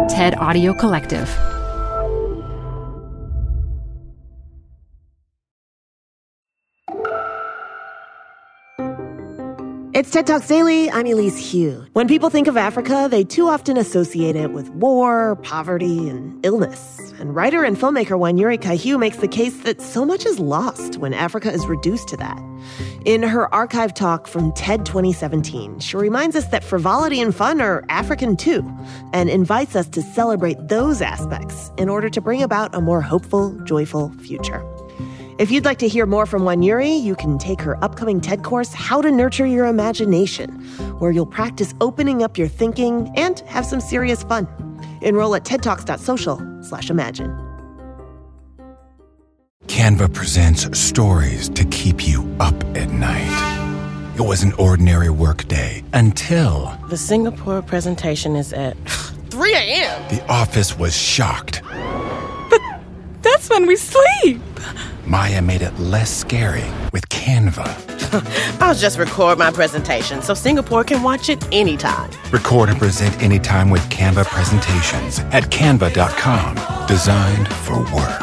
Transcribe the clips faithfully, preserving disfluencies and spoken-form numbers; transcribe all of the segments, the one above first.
TED Audio Collective. It's TED Talks Daily. I'm Elise Hu. When people think of Africa, they too often associate it with war, poverty, and illness. And writer and filmmaker Wanyuri Kaihu makes the case that so much is lost when Africa is reduced to that. In her archive talk from TED twenty seventeen, she reminds us that frivolity and fun are African too, and invites us to celebrate those aspects in order to bring about a more hopeful, joyful future. If you'd like to hear more from Wanyuri, you can take her upcoming TED course, How to Nurture Your Imagination, where you'll practice opening up your thinking and have some serious fun. Enroll at tedtalks.social slash imagine. Canva presents stories to keep you up at night. It was an ordinary workday until... The Singapore presentation is at three a.m. The office was shocked. But that's when we sleep. Maya made it less scary with Canva. I'll just record my presentation so Singapore can watch it anytime. Record and present anytime with Canva presentations at canva dot com. Designed for work.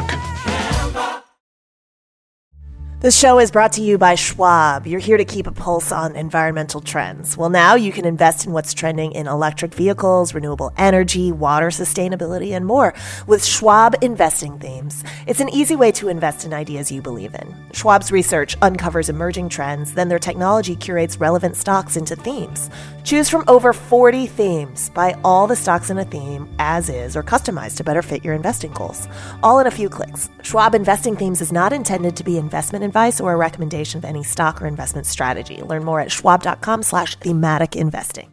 This show is brought to you by Schwab. You're here to keep a pulse on environmental trends. Well, now you can invest in what's trending in electric vehicles, renewable energy, water sustainability, and more with Schwab Investing Themes. It's an easy way to invest in ideas you believe in. Schwab's research uncovers emerging trends, then their technology curates relevant stocks into themes. Choose from over forty themes. Buy all the stocks in a theme as is or customized to better fit your investing goals. All in a few clicks. Schwab Investing Themes is not intended to be investment advice or a recommendation of any stock or investment strategy. Learn more at schwab.com slash thematic investing.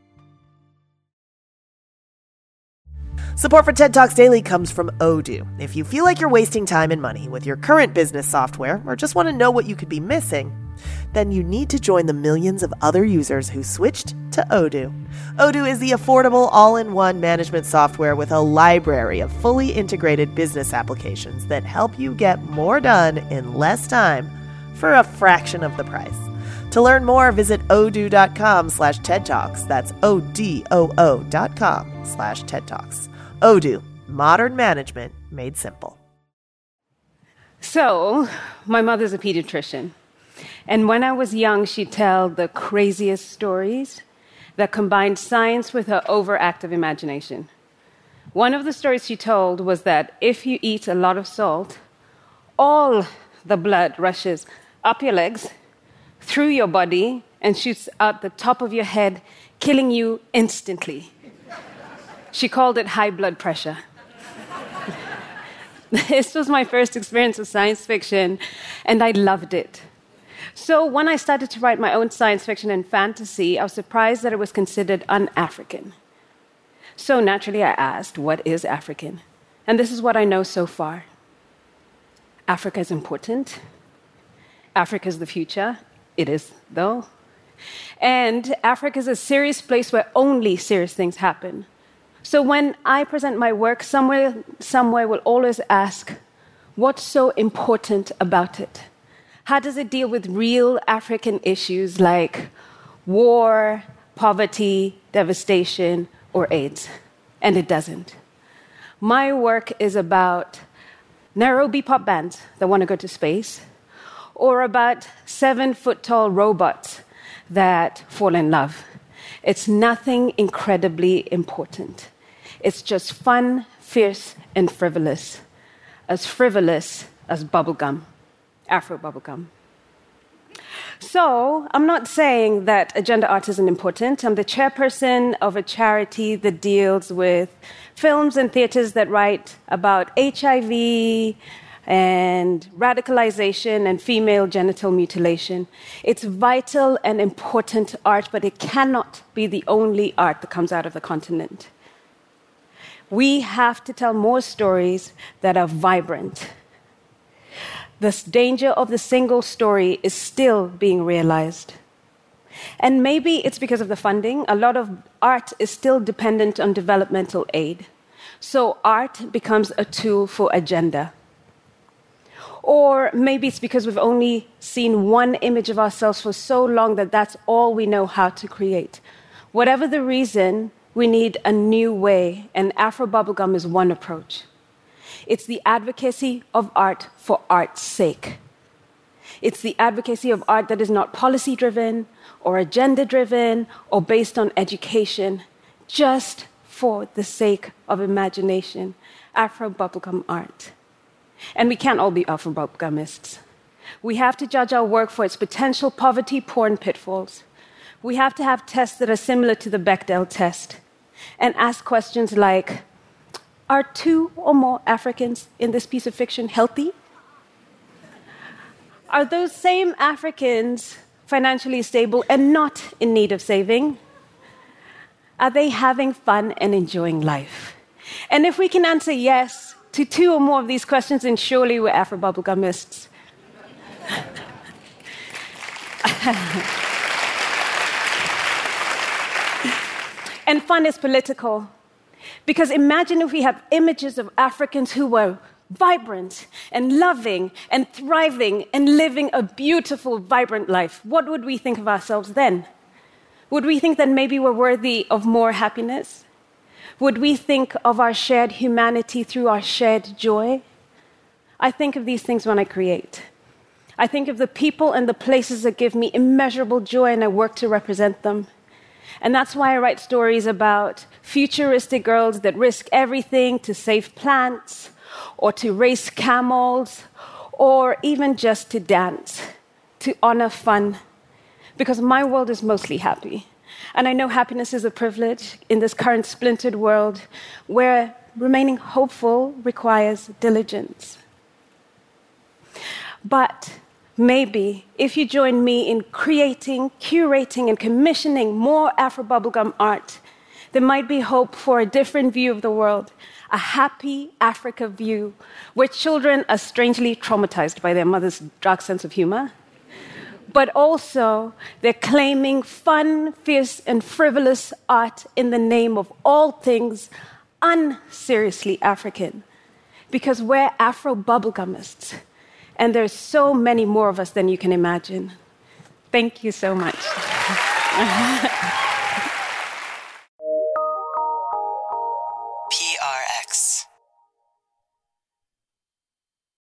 Support for TED Talks Daily comes from Odoo. If you feel like you're wasting time and money with your current business software or just want to know what you could be missing, then you need to join the millions of other users who switched to Odoo. Odoo is the affordable all-in-one management software with a library of fully integrated business applications that help you get more done in less time for a fraction of the price. To learn more, visit odoo.com slash TED Talks. That's O-D-O-O dot com slash TED Talks. Odoo, modern management made simple. So, my mother's a pediatrician. And when I was young, she'd tell the craziest stories that combined science with her overactive imagination. One of the stories she told was that if you eat a lot of salt, all the blood rushes up your legs, through your body, and shoots out the top of your head, killing you instantly. She called it high blood pressure. This was my first experience with science fiction, and I loved it. So when I started to write my own science fiction and fantasy, I was surprised that it was considered un-African. So naturally I asked, what is African? And this is what I know so far. Africa is important. Africa is the future. It is, though. And Africa is a serious place where only serious things happen. So when I present my work, somewhere, somewhere will always ask, what's so important about it? How does it deal with real African issues like war, poverty, devastation, or AIDS? And it doesn't. My work is about Nairobi pop bands that want to go to space, or about seven-foot-tall robots that fall in love. It's nothing incredibly important. It's just fun, fierce, and frivolous. As frivolous as bubblegum. Afro bubblegum. So, I'm not saying that agenda art isn't important. I'm the chairperson of a charity that deals with films and theaters that write about H I V and radicalization and female genital mutilation. It's vital and important art, but it cannot be the only art that comes out of the continent. We have to tell more stories that are vibrant. The danger of the single story is still being realized. And maybe it's because of the funding. A lot of art is still dependent on developmental aid. So art becomes a tool for agenda. Or maybe it's because we've only seen one image of ourselves for so long that that's all we know how to create. Whatever the reason, we need a new way, and Afro Bubblegum is one approach. It's the advocacy of art for art's sake. It's the advocacy of art that is not policy-driven or agenda-driven or based on education, just for the sake of imagination. Afro Bubblegum art. And we can't all be Afro Bubblegumists. We have to judge our work for its potential poverty, porn pitfalls. We have to have tests that are similar to the Bechdel test and ask questions like, are two or more Africans in this piece of fiction healthy? Are those same Africans financially stable and not in need of saving? Are they having fun and enjoying life? And if we can answer yes to two or more of these questions, then surely we're Afro Bubblegumists. And fun is political. Because imagine if we have images of Africans who were vibrant and loving and thriving and living a beautiful, vibrant life. What would we think of ourselves then? Would we think that maybe we're worthy of more happiness? Would we think of our shared humanity through our shared joy? I think of these things when I create. I think of the people and the places that give me immeasurable joy, and I work to represent them. And that's why I write stories about futuristic girls that risk everything to save plants, or to race camels, or even just to dance, to honor fun. Because my world is mostly happy. And I know happiness is a privilege in this current splintered world where remaining hopeful requires diligence. But maybe if you join me in creating, curating, and commissioning more Afro Bubblegum art, there might be hope for a different view of the world, a happy Africa view, where children are strangely traumatized by their mother's dark sense of humor, but also they're claiming fun, fierce, and frivolous art in the name of all things unseriously African, because we're Afro Bubblegumists. And there's so many more of us than you can imagine. Thank you so much.